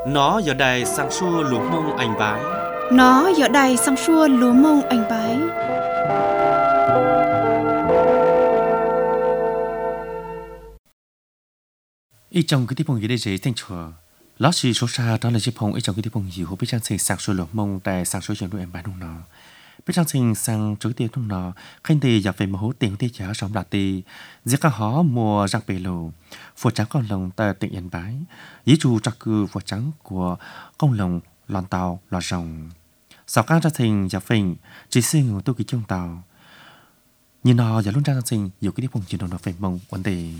Nó giờ đây sang xua lúa mông anh bái. Nó giờ đây sang xua lúa mông anh bái. Ý trong cái tiếp phong gì đây dễ thanh chùa. Lót xì số xa đó là chiếc phong ý trong cái tiếp phong gì hữu biết trang sinh sang xua lúa mông tại sang xua trường đuôi em bái nung nó. Biết trang sinh sang chối tiêu nung nó. Khanh tì dọc về mà hữu tiền tê chả sống đạt tì. Giết cả hó mùa răng bề lù. Phổ trắng con lồng tại tỉnh em bái. Dĩ trù trạc cư phổ trắng của con lồng lòn tàu lò rồng. Sau các trang sinh dọc phình chỉ sinh tôi kỳ trong tàu. Nhìn nó giờ luôn trang sinh dù cái tiếp phong chuyển nó về mông vấn đề.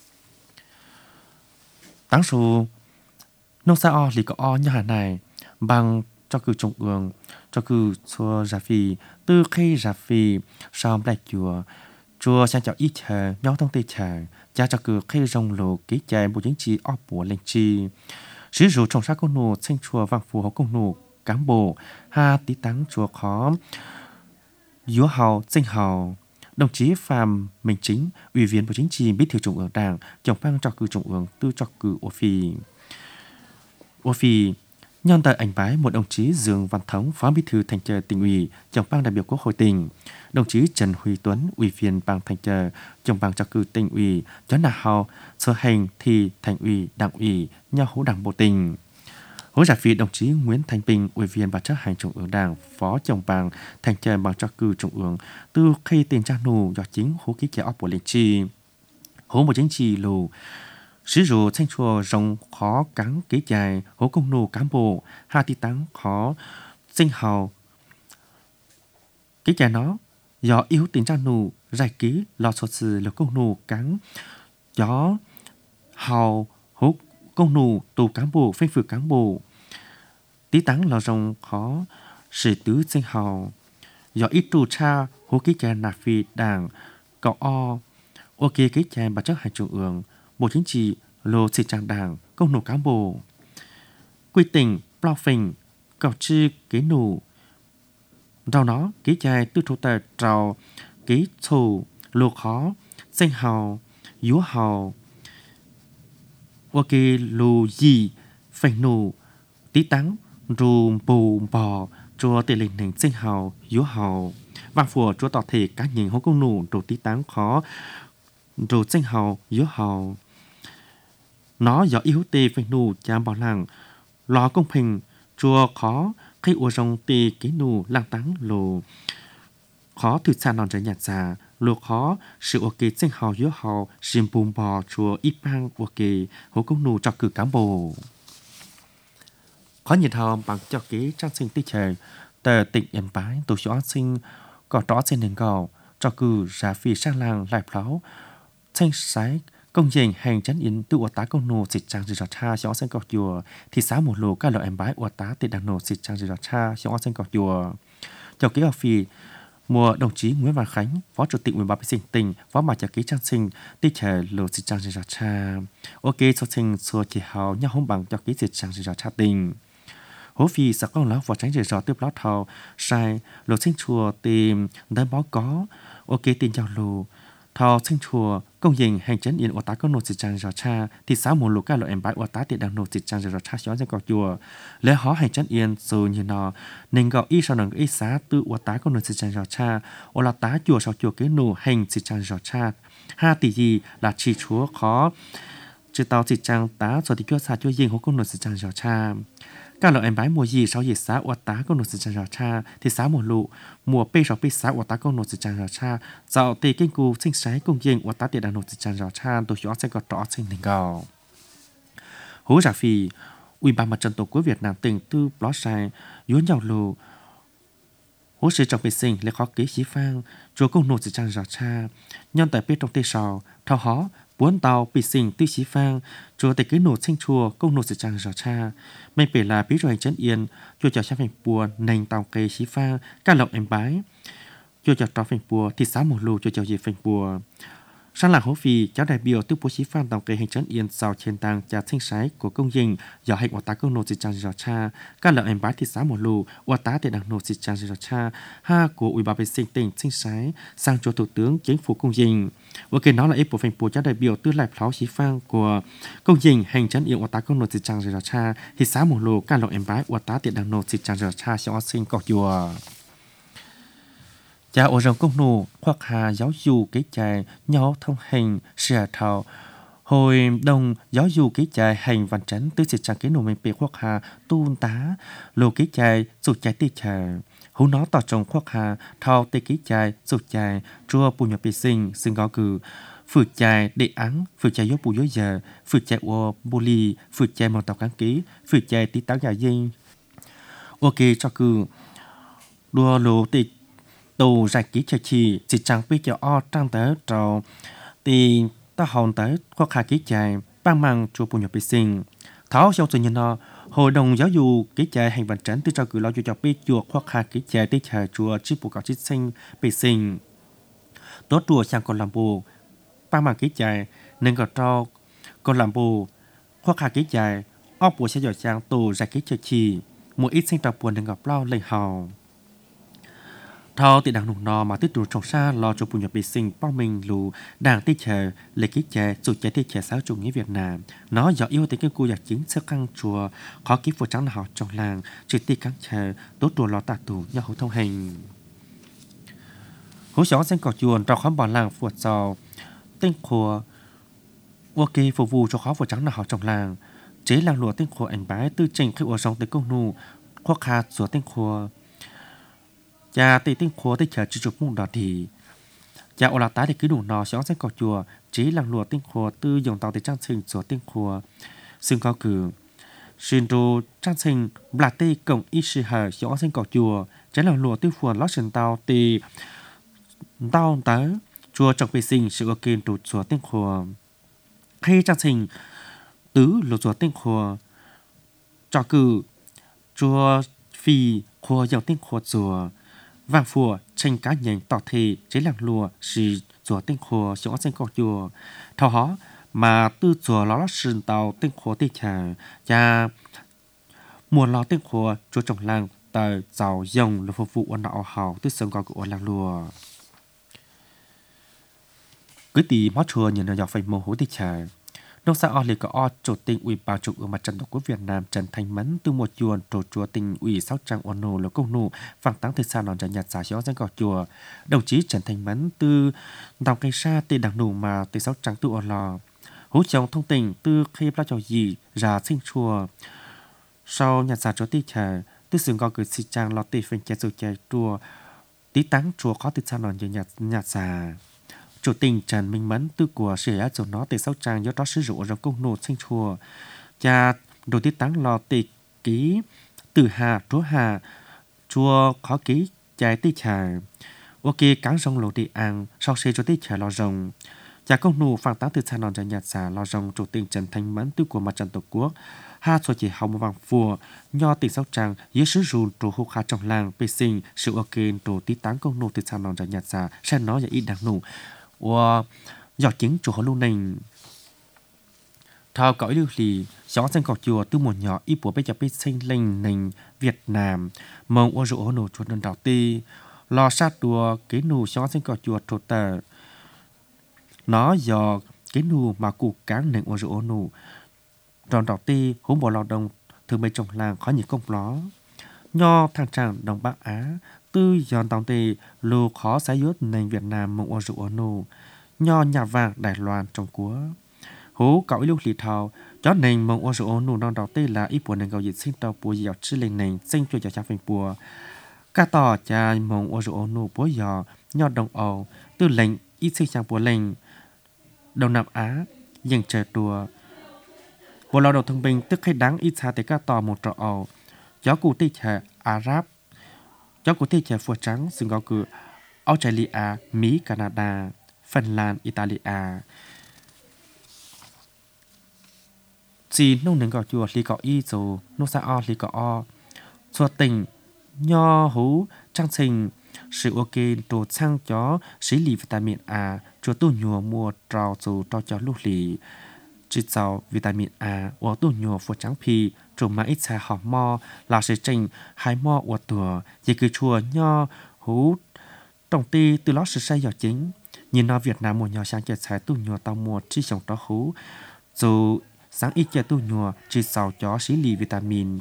当初nông xã o lì có o như hà này bằng cho cử trung ương cho cử chùa giả phi từ khi giả phi sau lại chùa sang chào ít chờ nhau thông tây chờ cha cho cử khi rong lồ ký chạy bộ chính trị o bùa lên chi sử dụng trồng sát công nô sinh chùa vàng phù hộ công nô cán bộ ha tí táng chùa khó yếu hào danh hào. Đồng chí Phạm Minh Chính, Ủy viên Bộ Chính trị, Bí thư Trung ương Đảng, trưởng ban cho cử Trung ương tư cho cử Ô Phi. Nhân tại ảnh bái một đồng chí Dương Văn Thống, Phó Bí thư Thành ủy Tỉnh ủy, trưởng ban đại biểu Quốc hội tỉnh, đồng chí Trần Huy Tuấn, Ủy viên ban Thành ủy, trưởng ban cho cử Tỉnh ủy, Chó Nà Hào, Sở Hành thì Thành ủy, Đảng ủy, Nhau hữu Đảng bộ tỉnh. Hỗ trợ vì đồng chí Nguyễn Thanh Bình, Ủy viên Ban chấp hành Trung ương Đảng, Phó trưởng ban Thành ủy ban cho cử Trung ương, từ khi tiền trang nụ do chính hỗ ký kéo của liên chi. Hỗ một chính trị lù, sử dụng thanh chùa rộng khó cắn ký dài, hỗ công nụ cán bộ, hai tí táng khó sinh hào. Ký dài nó, do yếu tiền trang nụ, giải ký, lò sổ sự lực công nụ cắn, do hào hỗ công nụ tù cán bộ phê phử cán bộ tí táng lò rồng khó sử tứ sinh hào do ít tù cha hô ký cha nạp phi đảng cọ ok ký cha bà chấp hành trung ương bộ chính trị lô sĩ trang đảng công nụ cán bộ quy tình plau phình cọ chư ký nụ rau nó ký cha tư thủ tờ trào ký thù lô khó sinh hào yếu hào ok lù gì phải nụ tí tắng rùm bù bò chùa tỷ lệ nền sinh hào yếu hào vang phùa chùa tỏ thể cá nhìn hô công nụ đồ tí tắng khó đồ sinh hào yếu hào nó do yếu tê phải nụ chạm bảo làng lò công bình chùa khó khi ua rong tê cái nụ lang tắng lù khó thực xa non trái nhạt già lùa khó sự ok sinh hào yếu hào xiêm bùm bò chùa ít bang ok hỗ công nụ cho cử cán bộ khó nhiệt hào bằng cho kế trang sinh tích trời tờ tỉnh Yên Bái tổ chức sinh có rõ trên nền gò cho cử giá phi sang làng lại pháo thanh sái công trình hành chấn yên tự ủa tá công nô dịch trang dư cha cho sinh cọc chùa thì xã một lô các loại Yên Bái ủa tá tỉnh đảng nô dịch trang dư cha cho sinh cọc chùa cho kế học phi mùa đồng chí Nguyễn Văn Khánh, Phó Chủ tịch Ủy ban Sinh tỉnh, Phó Mặt Trợ ký trang sinh, tích trời lô dịch trang dư cha. Ok, số sinh số chỉ hào nhau không bằng cho ký dịch trang dư cha tỉnh. Hố phi sẽ con lão vào tránh dư tiếp lót hào sai lô sinh chùa tìm đơn báo có. Ok, tin chào lô thao sinh chùa công trình hành chấn yên ủa tá có nô dịch trang dư cha thì xã một lô các loại Yên Bái ủa tá tiện đang nô dịch trang dư cha xóa ra cọc chùa lẽ họ hành chấn yên rồi như nó nên gọi y sau nâng y xã tự ủa tá có nô dịch trang dư cha ủa là tá chùa sau chùa cái nô hành dịch trang dư cha ha tỷ gì là chỉ chúa khó chỉ tao dịch trang tá rồi thì chúa xã chúa yên hỗ có nô dịch trang dư cha các loại Yên Bái mùa gì sau gì xã ủa tá có nô dịch trang dư cha thì xã một lụ mùa p sau p xã ủa tá có nô dịch trang dư cha dạo tỷ kinh cù sinh sái công trình ủa tá tiện đang nô dịch trang dư cha tổ chức sẽ có rõ sinh đình gạo hố giả phi Ủy ban Mặt trận Tổ quốc Việt Nam tỉnh tư blog sai yếu nhau lù hỗ trợ trong vệ sinh lấy khó ký khí phang chúa công nô dịch trang dư cha nhân tại p trong tây sào thao hó bốn tàu bị sinh tư khí phang chúa tại cái nô sinh chùa công nô dịch trang dư cha mày bể là bí rồi chấn yên chúa chào cha phèn bùa nành tàu cây khí phang các lộc Yên Bái chúa chào tàu phèn bùa thì xã một lù chúa chào gì phèn bùa Sang làng Hố Phi, cháu đại biểu từ Bố Chí Phan tổng kế hành trấn yên sau trên tàng cha sinh sái của công dân do hành tá công nô chỉ trang dò cha, các lợi em bái thị xã một lù, tá thì đảng nô chỉ trang dò cha, ha của ủy ban vệ sinh tỉnh sinh sái sang cho thủ tướng chính phủ công dân. Kể nó là ít bộ phận của cháu đại biểu từ lại pháo Chí Phan của công dân hành trấn yên tá công nô chỉ trang dò cha, thị xã một lù các lợi em bái tá thì đảng nô chỉ trang dò cha cho sinh cọ chùa. Cha ở trong công nô hoặc hà giáo dục cái chạy nhau thông hành sửa thảo hồi đồng giáo dục cái chạy hành văn chấn từ sự trang cái nô mình bị hoặc hà tuôn tá lô cái chạy sụt chạy tê chạy hú nó tỏ trong hoặc hà thao tê cái chạy sụt chạy chua bù nhập bị sinh gõ cử phượt chạy để án phượt chạy gió bù gió giờ phượt chạy ô bù lì phượt chạy màu tàu cán ký phượt chạy tí táo gà dây ok cho cử đua lô tê tù giải ký cho chỉ chẳng biết cho o trang tới trò thì ta hòn tới khoa khả ký chạy ban mang chùa bùn nhập bị sinh tháo trong sự nhân nó hội đồng giáo dục ký chạy hành vận trấn từ cho cử lo cho biết chùa khoa khả ký chạy tới chờ chùa chi bộ cáo chi sinh bị sinh tốt chùa sang còn làm bù ban mang ký chạy nên có cho còn làm bù khoa khả ký chạy ốc bùa sẽ dò sang tù giải ký cho chỉ một ít sinh tập buồn đừng gặp lo lệnh hào thao thì đảng nụ nò mà tích trụ trong xa lo cho bùn nhập bị sinh bao mình lù đảng tích chờ lấy ký trẻ dù trẻ tích trẻ sáu chủ nghĩa Việt Nam nó do yêu tới cái cô giặc chính sơ căng chùa khó ký phụ trắng nào trong làng trừ tích căng chờ tốt chùa lo tạ tù nhau hữu thông hành hữu xó xanh cỏ chuồn trong khóm bỏ làng phụ giàu tinh khùa ok phục vụ cho khó phụ trắng nào trong làng chế làng lụa tinh khùa ảnh bái tư trình khi ở trong tới công nụ khoác hạt sủa tinh khùa cha tây tinh khóa tây chờ chỉ chụp mông đỏ thì cha ở là tá thì cứ đủ nò xóa xanh cỏ chùa chỉ làng lụa tinh khóa tư dòng tàu tây trang sinh sủa tinh khóa xương cao cử xuyên đồ trang sinh bạc tây cổng ít sự hở xóa xanh cỏ chùa trái làng lụa tư phù lót sườn tàu tì tàu tới chùa trọng vệ sinh sự ok tụt sủa tinh khóa khi trang sinh tứ lụa sủa tinh khóa cho cử chùa phi khóa dòng tinh khóa chùa vàng phùa tranh cá nhành tỏ thể chế làng lùa xì chùa tinh khổ xóa xanh cọc chùa thảo hó mà tư chùa ló sườn tàu tinh khổ tê trà cha mùa ló tinh khổ chùa trồng làng tại giàu dòng là phục vụ ổn đạo hào tư sân gọi của làng lùa cứ tí mót chùa nhìn nó dọc phải mồ hố tê trà nông xã o lì có o chủ tịch ủy ban trung ương mặt trận tổ quốc Việt Nam Trần Thanh Mẫn từ một chuồn tổ chùa tỉnh ủy Sóc Trăng ôn nô là công nô phẳng tăng thời gian đón trả nhặt xả gió danh cỏ chùa đồng chí Trần Thanh Mẫn từ tàu cây sa từ đảng nụ mà từ Sóc Trăng từ ôn lò hỗ trợ thông tin từ khi bao trò gì ra sinh chùa sau nhặt xả chúa tì trà từ sừng gọi cười xì trang lọt tì phèn chè sầu chè chùa tí táng chùa khó từ san đón trả nhặt xả chủ tịch Trần Minh Mẫn từ của sự á chỗ nó từ Sóc Trăng do đó sử dụng trong công nô sinh chùa cha đồ tiết táng lò tịch ký từ hà chúa hà chùa khó ký trái tê trà ok cán rong lô đi ăn sau xe cho tê trà lò rồng cha công nô phang táng từ xa nòn ra nhạt xả lò rồng chủ tịch Trần Thanh Mẫn từ của mặt trận tổ quốc ha cho chỉ hồng vàng phùa nho tỉnh Sóc Trăng dưới sử dụng đồ hô khá trong làng bê sinh sự ok đồ tiết táng công nô từ xa nòn ra nhạt xả sẽ nói là ít đáng nụ giọt chứng chùa lưu nành thao cõi lưu lì gió xanh cỏ chùa từ một nhỏ ít của bây giờ bây sinh lên nành Việt Nam mong ô rỗ nổ chuột đơn đảo ti lo sát đùa cái nụ gió xanh cỏ chùa trột tờ nó do cái nụ mà cụ cán nành ô rỗ nổ tròn đảo ti húng bỏ lao động thường mấy trồng làng khó nhị công ló nho thang tràng đồng Bắc Á tư giòn tòng tì lù khó xá yốt nành Việt Nam mong ô rỗ nổ nho nhà vàng Đài Loan trong cúa hú cõi lưu lì thao chó nành mong ô rỗ nụ non đào tê là ít buồn nành gạo dịch sinh tàu bùa dạo chữ lên nành sinh cho cha phèn bùa ca tỏ cha mong ô rỗ nụ bùa dò nho đồng ầu tư lệnh ít sinh sang bùa lệnh Đông Nam Á dành trẻ đùa bộ lao động thương binh tức hay đáng ít xa tới ca tỏ một trọ ầu gió cụ tê trẻ Ả Ráp gió cụ tê trẻ phùa trắng xưng gạo cử Australia Mỹ Canada Phần Lan Italia chỉ nông nền gạo chùa lì cọ y dù nông xã o lì cọ o chùa tỉnh nho hú trang sinh sự ok đồ sang cho xử lý vitamin A cho tu nhùa mua trào dù cho lúc lì chỉ giàu vitamin A ở tu nhùa phụ trắng phi rồi mà ít xa họ mò là sự trình hai mò ở tùa chỉ cứ chùa nho hú tổng ty từ đó sự sai giờ chính nhìn nó Việt Nam mua nhỏ sang chạy xài tu nhùa tàu mua chỉ sống đó hú dù sáng ít chạy tu nhùa chỉ giàu cho xử lý vitamin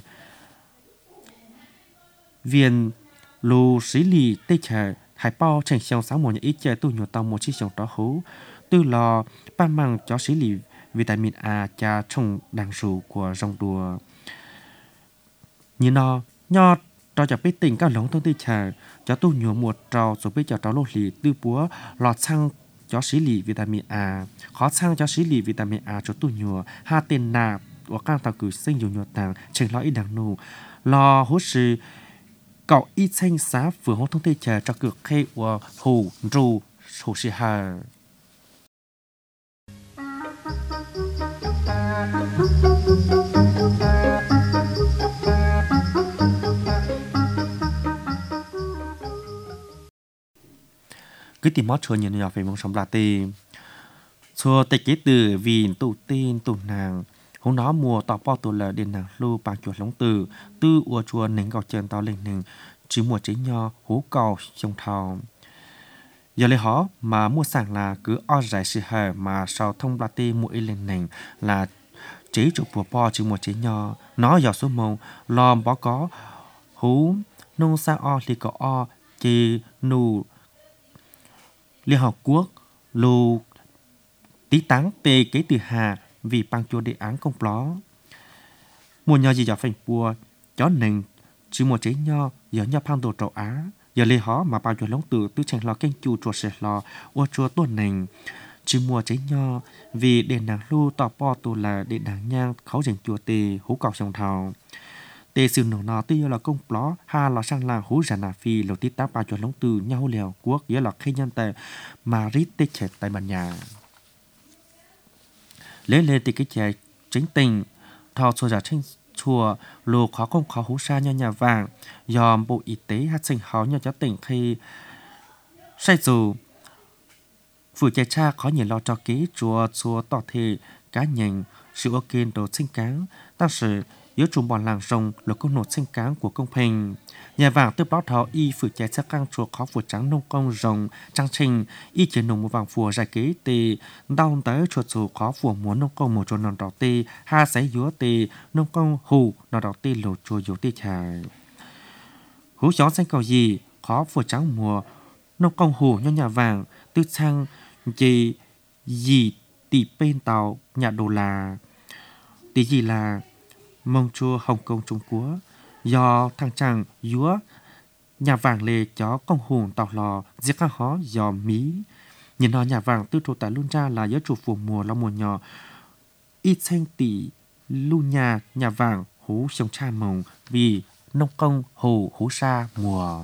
viên lù xử lý tê chè hải bao thành xong sáng một nhà ít chạy tu nhùa tàu mua chỉ sống đó hú từ lò ban mang cho xử lý vitamin A cha trong đằng sù của rong đùa như nó nho cho cho biết tình các lóng thông tin chả cho tu nhùa một trào rồi biết cho trào lô lì tư búa lọt sang cho xử lý vitamin A khó sang cho xử lý vitamin A cho tu nhùa ha tên nạp và các tàu cử sinh dùng nhùa tàng trên lõi đằng nù lò hỗ sự cậu ít xanh xá vừa hỗ thông tin chả cho cực khe và hù rù sổ sĩ hà cứ tìm mót chua nhìn nhỏ về mong sống là tì chua tê kế từ vì tụ tên tụ nàng hôm đó mùa tỏ bao tụ là điện nàng lưu bằng chuột lóng từ tư ua chua nền gọt chân tao lên nền chỉ mùa chế nho hú cầu trong thao giờ lấy họ mà mua sẵn là cứ o giải sự hở mà sau thông là tê mua lên nền là chế chụp bùa po chỉ mùa chế nho nó giờ số mông lòm bó có hú nông sa o thì có o chỉ nụ Liên Hợp Quốc lù tí táng tê kế từ hà vì bằng chua đề án công ló mùa nho gì giờ phành bùa chó nền chỉ một chế nho giờ nho phang đồ trầu á giờ lê hó mà bao chua lóng tử tư tranh lò kênh chua chua sệt lò ô chua tuần nền chỉ mùa chế nho vì đền nàng lưu tỏ po tù là đền nàng nhang khấu dành chùa tê hú cọc sông thảo tê sư nổ nọ tuy là công ló ha là sang làng hú giả nà phi lầu tí tác bao chua lóng tử nhau lèo quốc nghĩa là khi nhân tệ mà rít tê chẹt tại bàn nhà lấy lên thì cái trẻ chính tình thọ chùa giả trên chùa lù khó không khó hú sa nhau nhà vàng dòm bộ y tế hát sinh khó nhau cho tỉnh khi say dù phụ trẻ cha khó nhìn lo cho kế chùa tỏ thể cá nhân sự ok đồ sinh cáng ta sự yếu trùng bọn làng rồng là công nốt sinh cáng của công hình nhà vàng tư báo thọ y phụ trẻ cha căng chùa khó phụ trắng nông công rồng trang trình y chế nông một vàng phùa giải kế tê đau tới chuột dù khó phùa muốn nông công một chỗ nòn đỏ tê ha giấy dúa tê nông công hù nòn đỏ tê lột chùa dúa tê trà hú chó xanh cầu gì khó phùa trắng mùa nông công hù nhau nhà vàng tư sang gì tỷ bên tàu nhà đồ là tỷ gì là mông chua Hồng Kông Trung Quốc do thằng chàng dúa nhà vàng lề chó công hùng tàu lò giết các hó do mí nhìn họ nhà vàng tư trụ tại luôn ra là giới chủ phủ mùa lo mùa nhỏ ít xanh tỷ lu nhà vàng hú sông cha mồng vì nông công hồ hú sa mùa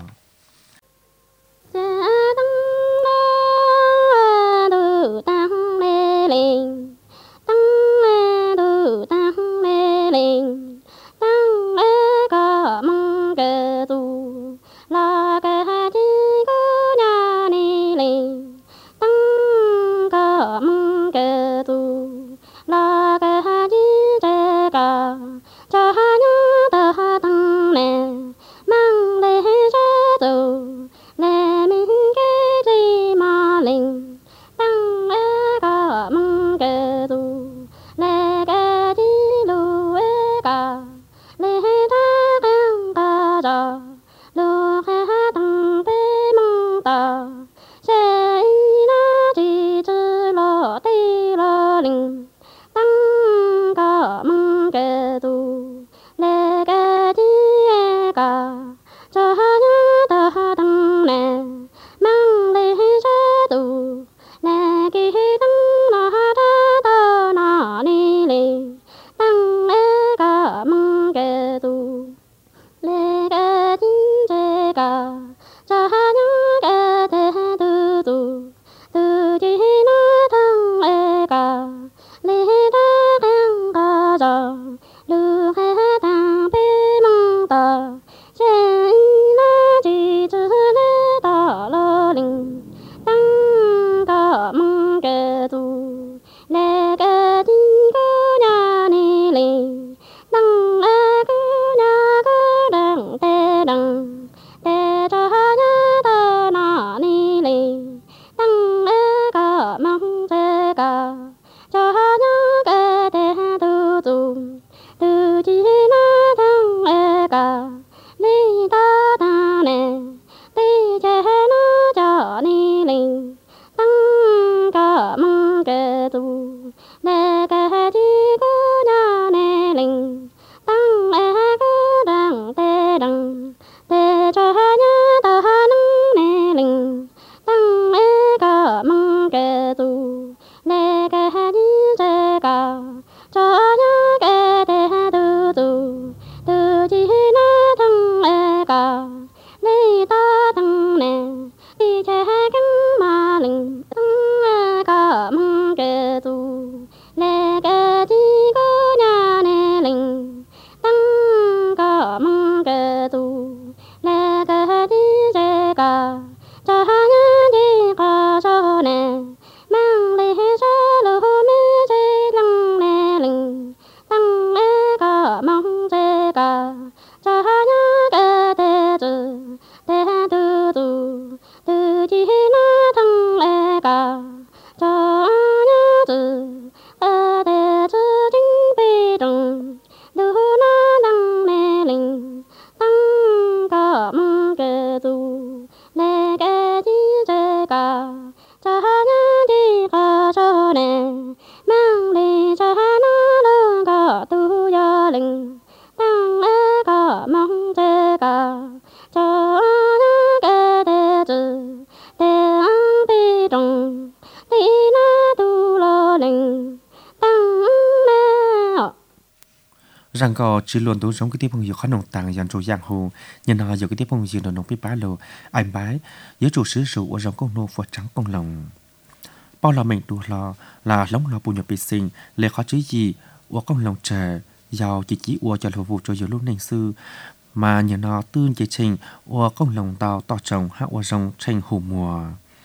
linh tăng cả mong kê tu lê kê chi cô nhà nê linh tăng lê cô đằng tê cho nhá ta nâng nê linh tăng lê cả mong kê tu lê kê chi chê cả cho nhá kê tê tu tu chi na thăng lê cả lê ta thăng nê đi chê cánh ma linh tăng cả mong kê tu lê kê chi cô nhà nê linh tăng cả mong kê tu lê kê chi chê cả cho nhá chi cả cho nê mang lê cho lô mê chê lăng nê linh tăng lê cả mong chê cả cho nhá kê tê tu tu chi na thăng lê cả cho nhá tê tu chính bi trùng du na đăng nê linh tăng cả mong kê tu lê kê chi chê cả cho nhá chi cả cho nê mang đi cho nó lương cả tu gia linh tăng lê cả mong chê cả cho nhá kê tê tu tê bi trùng tí na tu lo linh tăng lê rằng có chỉ luôn tu giống cái tiếp phong dược khó nồng tàng dàn trụ giang hồ nhân họ dược cái tiếp phong dược nồng biết bá lô anh bái dưới trụ sứ rượu ở dòng công nô phật trắng công lòng bao là mình tu lo là lóng lo bùn nhập bị sinh lệ khó chứ gì ở công lòng trẻ giàu chỉ ở cho lô vụ cho nhiều lúc nền sư mà nhà nó tương chế trình ở công lòng tàu tỏ trồng hạ ở dòng tranh hồ mùa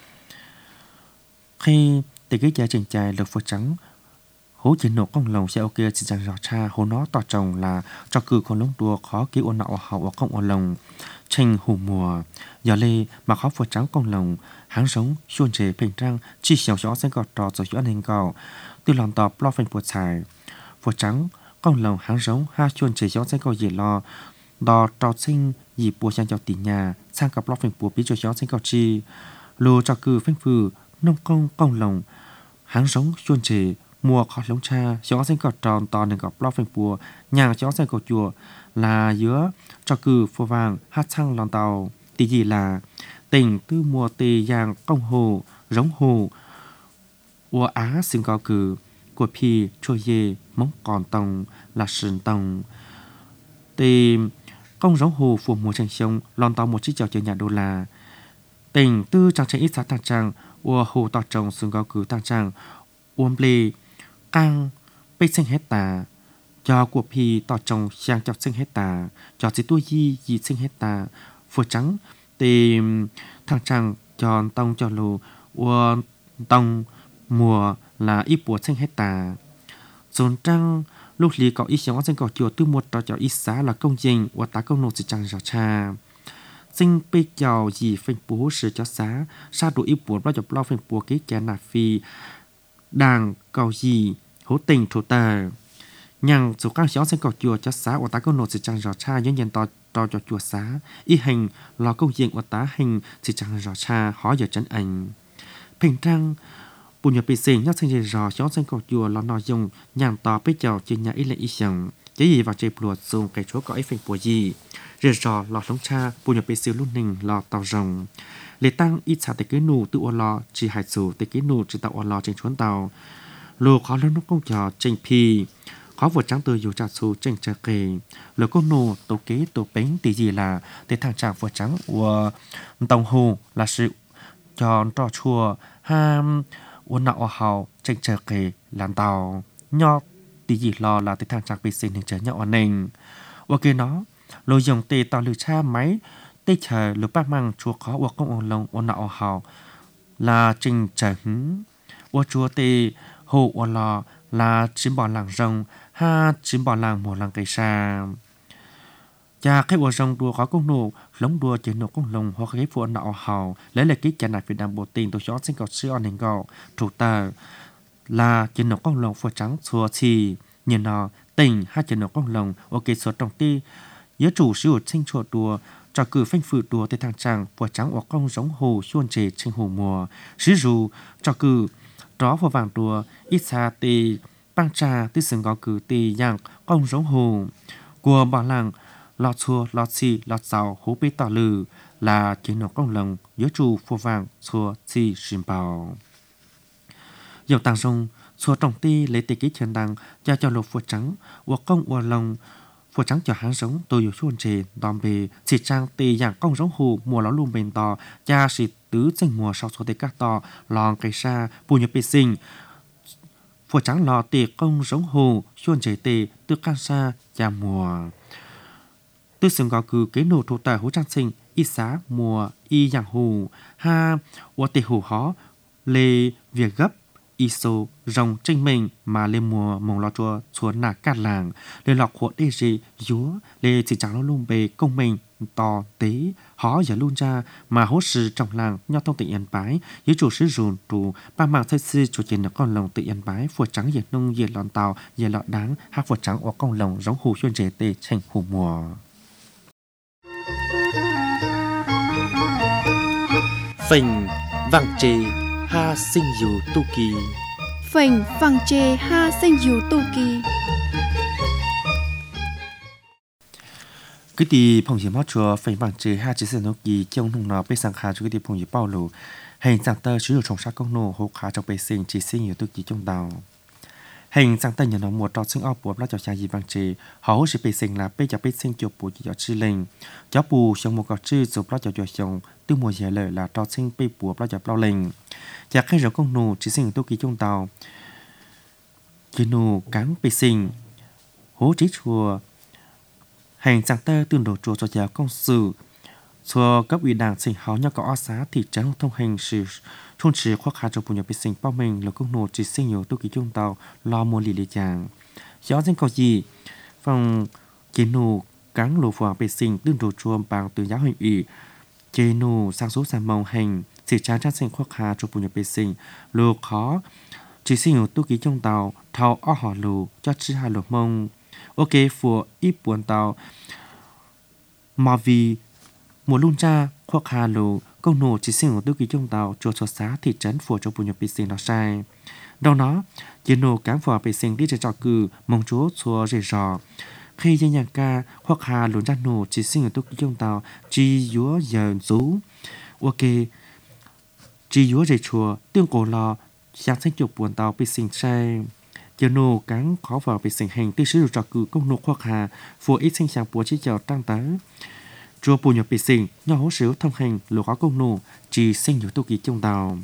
khi để cái giá trình trai lực phật trắng hố chiến nổ công lòng sẽ ok chỉ rằng rõ cha hố nó tỏ trồng là cho cử con lông đùa khó kỹ ôn nọ hậu ở công ở lòng tranh hồ mùa giờ lê mà khó phật trắng công lòng háng sống xuân chế bình trăng chỉ xẻo gió sẽ gọt trò rồi gió nên cầu từ lòng tọp lo phanh phật xài phật trắng công lòng háng sống ha xuân chế gió sẽ cầu gì lo đò trò sinh dịp bùa sang cho tỷ nhà sang gặp lo phanh bùa bí cho gió sẽ cầu chi lô cho cử phanh phừ nông công lòng háng sống xuân chế mùa khó lông cha gió xanh cọt tròn to nên gặp lo phanh bùa nhà gió xanh cọt chùa là giữa cho cử phô vàng hát sang lon tàu tí gì là tình tư mùa tì giang công hồ giống hồ ua á xin cao cử của phi chua dê móng còn tông là sườn tông tì công giống hồ phù mùa tranh sông lon tàu một chiếc chèo chơi nhà đô la tình tư trang tranh ít giá tăng trang ua hồ tọt trồng xin cao cử tăng trang uống lê căng bê sinh hết tà cho của phi tỏ trồng sang chọc sinh hết tà cho chỉ tôi gì sinh hết tà phù trắng tìm thằng trăng cho tông cho lù uo tông mùa là ít bùa sinh hết tà dồn trăng lúc lý có ít giống sinh có chùa tư một trò cho ít xá là công trình uo tá công nô chỉ trăng rõ cha sinh bê chào gì phanh bố sự cho xá sa đủ ít bùa bao chọc lo phanh bùa cái chén nà phi đàng cầu gì hố tình thủ tờ nhằng số các gió sẽ có chùa cho xá ở tá công nô chỉ trăng rõ cha nhân nhân to cho chùa xá y hình lò công diện ở tá hình chỉ trăng rõ cha khó giờ chân ảnh bình trăng bùn nhập bị sinh nhắc sinh gì rõ gió sẽ có chùa lò nò dùng nhàng to bế chào trên nhà ít lệ y sòng cái gì vào chơi bùa dùng cái chỗ có ít phình bùa gì rồi rõ lò sống cha bùn nhập bị siêu luôn nình lò tàu rồng lệ tăng ít xả tới cái nụ tự ô lò chỉ hại sủ tới cái nụ chỉ tạo ô lò trên chuốn tàu lô khó lớn nó công trò tranh phi khó vượt trắng từ dù trả xu tranh trả kề lô công nụ tổ kế tổ bánh tí gì là để thằng chàng vượt trắng của tổng hồ là sự cho trò chùa ham uốn nọ hào tranh trả kề làm tàu nho tí gì lo là để thằng chàng bị sinh hình trở nhỏ nền ok nó lô dùng tê tàu lửa cha máy tê chờ lửa bác mang chùa khó uống công ông lông uốn nọ hào là trình trả hứng uống chùa tê hồ uốn lò là chim bò làng rồng ha chim bò làng mùa làng cây sa cha cái uốn rồng đùa có công nụ lống đùa chỉ nụ công lồng hoặc cái phụ nọ hào lấy lại cái chén này Việt Nam bộ tiền tôi chọn sinh cọt sữa nền gạo thủ tờ là chỉ nụ công lồng phụ trắng xua chi nhìn nó tình hai chỉ nụ công lồng ok số trọng ti nhớ chủ sử sinh chuột đùa trò cử phanh phử đùa tới thang tràng của trắng hoặc công giống hồ xuân chế trên hồ mùa sử dụng trò cử đó vào vàng đùa ít xa tì băng trà tới sừng gò cử tì dạng công giống hồ của bà làng lọt xua lọt xì lọt giàu hố bê tỏ lử là chế nổ công lồng giữa trù phô vàng xua xì xìm bào dầu tàng rông xua trọng ti lấy tì ký chân đăng cho lục phô trắng hoặc công hoặc lồng phô trắng cho hán giống tôiอยู่ช่วงเจนดอมเบสิจางตีอย่างก้องร้องหูมัวแล้วลุมเป็นต่อจาสิตื้อจึงมัวชาวโซเตกัต่อลองไกซาปุญญเปซิงphô trắng lòตีก้องร้องหูช่วงเจตีตื้อกันซาจามัวตื้อซึ่งก็คือเกนูถูกแต่หูจังซิงอีสามัวอีอย่างหูhaวัวตีหูหอเลเวียกับiso rong tranh mình mà lên mùa mồng lo chua xuống nà cát làng lên lọc của đê gì dúa lên chỉ chẳng nó luôn bề công mình to tế họ giờ luôn ra mà hốt sự trong làng nhau thông tự yên bái với chủ sử dụng chủ ba mạng thay sư chủ chiến được con lồng tự yên bái phù trắng diệt nông diệt lòn tàu diệt lọ đáng hát phù trắng ở con lồng giống hù xuyên chế tê tranh hù mùa phình vàng trì ha sinh dù tu kỳ phình vàng chê ha sinh dù tu kỳ cái gì phong gì mót chùa phình vàng trì ha chỉ sinh nô kỳ trong nông nó bị sang khá cho cái gì phong gì bao lù hành giảng tơ sử dụng trong sát công nô hô khá trong bề sinh chỉ sinh dù tu kỳ trong đào hành giảng tơ nhà nó một trò sinh ao bùa lá cho cha gì vàng trì họ hỗ trợ bề sinh là bề cho bề sinh chùa bùa cho chư linh cho bù trong một cọc chư chụp lá cho chùa chồng từ mùa hè lợi là trò sinh bề bùa lá cho bao linh và khi rồi công nô chỉ sinh tu kỳ trong tàu chỉ nô cán bề sinh hỗ trí chùa hành giảng tơ tương đồ chùa cho giáo công sự chùa cấp ủy đảng sinh háo nhau có ở xã thị trấn thông hành sự thôn chỉ khoác khá cho phụ nữ bề sinh bao mình là công nô chỉ sinh nhiều tu kỳ trong tàu lo mua lì lì chàng gió danh có gì phòng chỉ nô cán lô phò bề sinh tương đồ chùa bằng từ giáo hành ủy chỉ nô sang số sản mong hành chỉ trang trang sinh khoác khá cho phụ nữ bề sinh lô khó chỉ sinh nhiều tu kỳ trong tàu thao ở họ lù cho chỉ hai lô mông ok phù ít buồn tàu mà vì mùa luôn cha khoác hà lù công nô chỉ sinh ở tu kỳ trong tàu chùa cho xã thị trấn phù cho phụ nữ bề sinh nó sai đâu nó chỉ nô cán phù bề sinh đi chơi trò cử mong chúa chùa rề rò khi dân nhà ca khoác hà lù ra nô chỉ sinh ở tu kỳ trong tàu chỉ dúa giờ rú ok chỉ dúa rề chùa tương cổ lò sáng sinh chụp buồn tàu bề sinh sai giờ nô cán khó vào bề sinh hành tư sử dụng trò cử công nô khoác hà phù ít sinh sáng bùa chỉ chờ tăng tá chùa bùa nhập bề sinh nhỏ hỗ sử thông hành lô khó công nô chỉ sinhอยู่tu kỳ trong tàu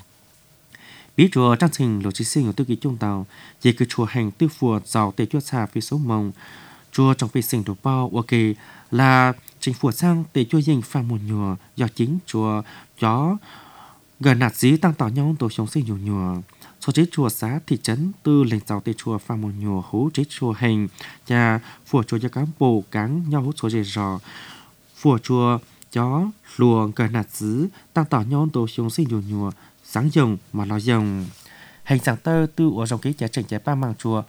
bí chùa trang sinh lô chỉ sinh ở tu kỳ trong tàu về cứ chùa hành tư phù giàu tề chuột xa phía số mông chùa trong bề sinh đồ bao ok là chính phủ sang tề chùa dinh phang một nhùa do chính chùa gió gần nạt dí tăng tỏ nhau tổ chống sinh nhiều nhùa số chế chùa xã thị trấn tư lệnh giàu tề chùa phang một nhùa hú chế chùa hành và phù chùa cho cán bộ cán nhau hú số dễ rò phù chùa chó luồng gần nạt dí tăng tỏ nhau tổ chống sinh nhiều nhùa sáng dòng mà lo dòng hành giảng tơ tư ở dòng ký giá trình trái ba mang chùa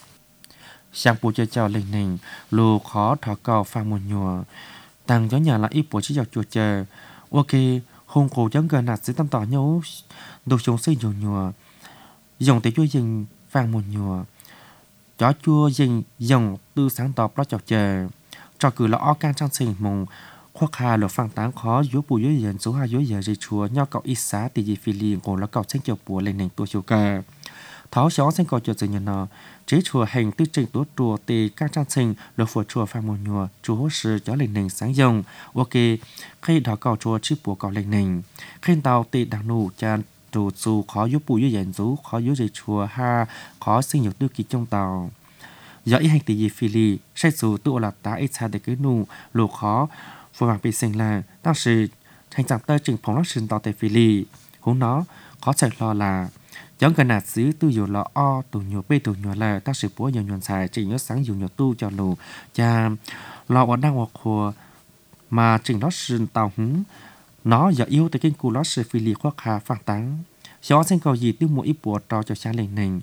sang bùa cho chào lệnh nền lù khó thọ cầu phang một nhùa tăng gió nhà là ít bùa chỉ dọc chùa chờ ok hôn cổ giống gần nạt dí tăng tỏ nhau tổ chống sinh nhiều nhùa dòng tới chùa dình phang một nhùa chó chùa dình dòng tư sáng tọp lo chọc chờ cho cử là o can trang sinh mùng khoác hà lột phang tán khó dúa bùi dúa dần số hai dúa giờ dây chúa nhau cậu ít xá tỷ gì phi liền cổ là cậu sinh chọc bùa lên nền tua chiều cờ tháo xó sinh cậu chuột nhà nọ chế chùa hành tư trình tua chùa tì các trang sinh lột phù chùa phang một nhùa chúa hốt sư chó lên nền sáng dòng ok khi đó cậu chùa chip bùa cậu lên nền khi tàu tì đằng nụ chan dù dù khó dúa bùi dúa dần dú khó dúa dây chùa ha khó sinh nhục tư kỳ trong tàu do ít hành tỷ gì phi li sai dù tự là tá ít xa để cứ nụ lột khó phù vàng bị sinh là当时hành giảng tơ trình phóng lót sinh tàu tại phi li húng nó khó chạy lo là giống gần nạt xứ tu dù là o tù nhiều bê tù nhiều là tác sự bố nhiều nhuận xài trình nhớ sáng dù nhiều tu cho lù cha lo ở đang hoặc hồ mà trình lót sinh tàu húng nó giờ yêu tới kinh cụ lót sinh phi li khoác hà phang táng xó sinh cầu gì tiêu mua ít bùa trò cho cha lệnh nền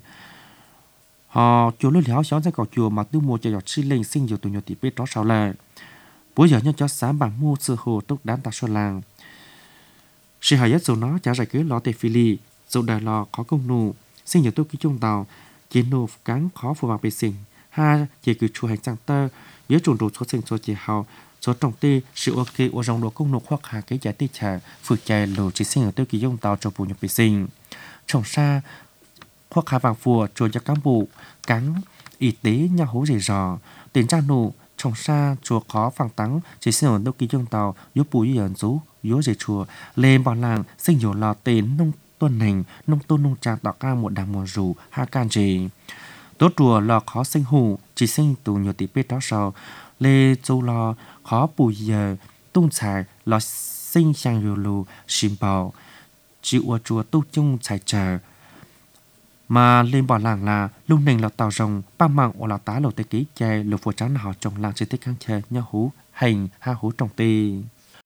họ chùa lối léo xó sinh cầu chùa mà tiêu mua cho giọt chi linh sinh dù tù nhiều tỷ bê đó sao là bố giờ nhân cho sáng bằng mua sự hồ túc đám ta cho làng sự hài nhất dù nó trả giải cứ lo tê phi li dù đời lo có công nụ xin nhiều tôi ký chung tàu chỉ nụ cắn khó phù hợp bề sinh ha chỉ cứ chùa hành trang tơ nhớ trùng đủ số sinh số chỉ hào số trọng ti sự ok ở trong đồ công nụ hoặc hà cái giá ti trả phượt chạy lù chỉ xin ở tôi ký chung tàu cho bù nhập bề sinh trồng xa hoặc hà vàng phùa chùa cho cán bộ cắn y tế nhau hố rỉ rò tiền ra nụ trồng xa chùa khó phẳng tắng chỉ xin ở tôi ký chung tàu giúp bù như ẩn rú yếu rỉ chùa lên bọn làng sinh nhiều lò tên nông tuần hình nông tôn nông trang tạo ca một đàm mùa rủ ha can gì tốt đùa lò khó sinh hủ chỉ sinh tù nhiều tỷ bê đó sau lê châu lò khó bùi giờ tung xài lò sinh sang nhiều lù xìm bào chịu ở chùa tu chung xài chờ mà lên bỏ làng là lúc này là tàu rồng ba mạng ở là tá lầu tây ký chè lục phù trắng họ trồng làng chỉ tích kháng chè nhau hú hành ha hú trồng tì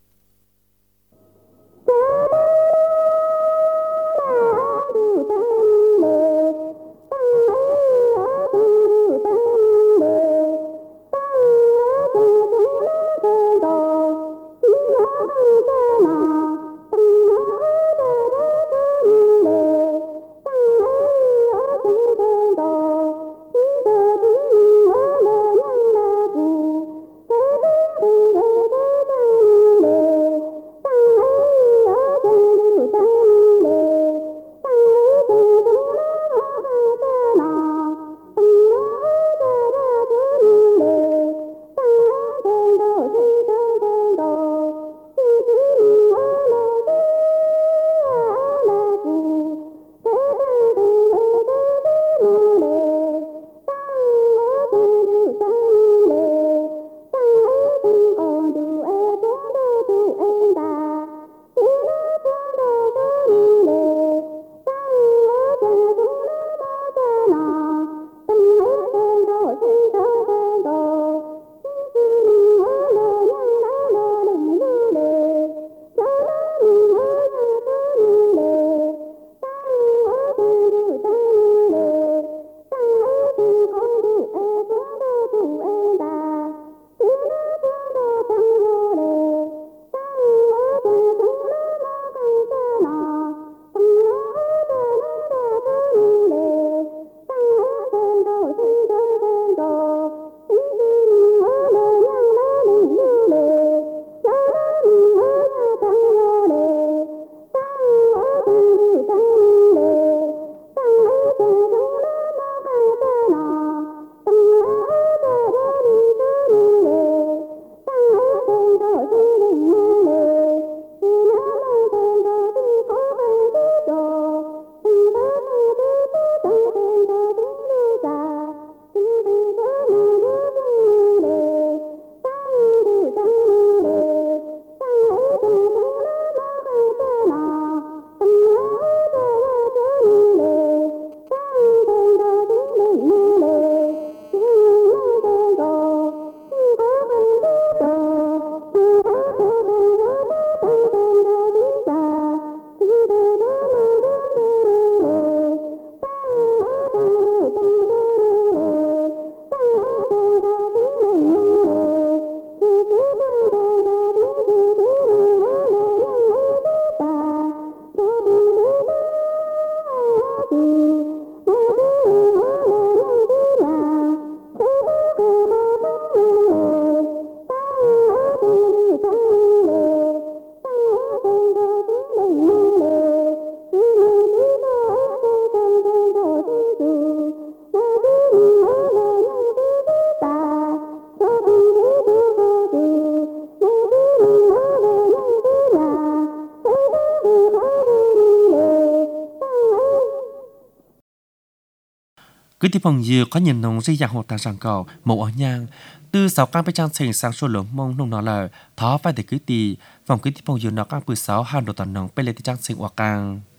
Cứ tiếp phòng dừa có nhìn nông dây dạng hồ tàng sàng cầu mẫu ở nhang từ 6 căn bên trang thành sang số lượng mông nông nó là thó phải để cứ tì phòng cứ tiếp phòng dừa nó căn 16 hàng đồ tàn nông bên lệ tí trang thành ở càng